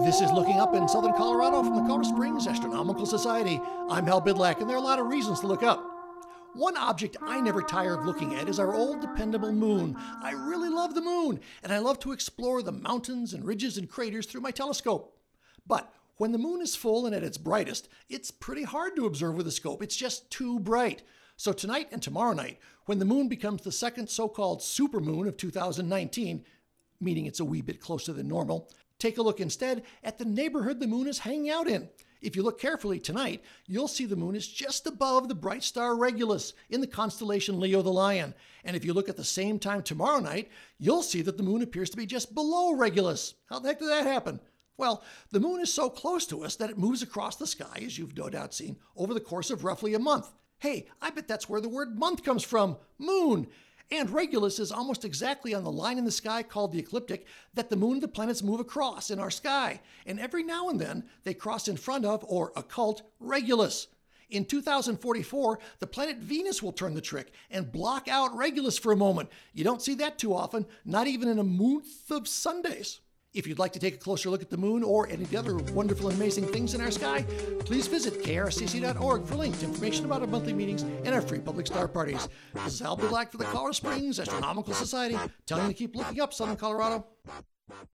This is Looking Up in Southern Colorado from the Colorado Springs Astronomical Society. I'm Hal Bidlack, and there are a lot of reasons to look up. One object I never tire of looking at is our old dependable moon. I really love the moon, and I love to explore the mountains and ridges and craters through my telescope. But when the moon is full and at its brightest, it's pretty hard to observe with a scope. It's just too bright. So tonight and tomorrow night, when the moon becomes the second so-called supermoon of 2019, meaning it's a wee bit closer than normal, take a look instead at the neighborhood the moon is hanging out in. If you look carefully tonight, you'll see the moon is just above the bright star Regulus in the constellation Leo the Lion. And if you look at the same time tomorrow night, you'll see that the moon appears to be just below Regulus. How the heck did that happen? Well, the moon is so close to us that it moves across the sky, as you've no doubt seen, over the course of roughly a month. Hey, I bet that's where the word month comes from, moon. And Regulus is almost exactly on the line in the sky called the ecliptic that the moon and the planets move across in our sky. And every now and then, they cross in front of, or occult, Regulus. In 2044, the planet Venus will turn the trick and block out Regulus for a moment. You don't see that too often, not even in a month of Sundays. If you'd like to take a closer look at the moon or any of the other wonderful and amazing things in our sky, please visit krcc.org for linked information about our monthly meetings and our free public star parties. This is Hal Bidlack for the Colorado Springs Astronomical Society, telling you to keep looking up, Southern Colorado.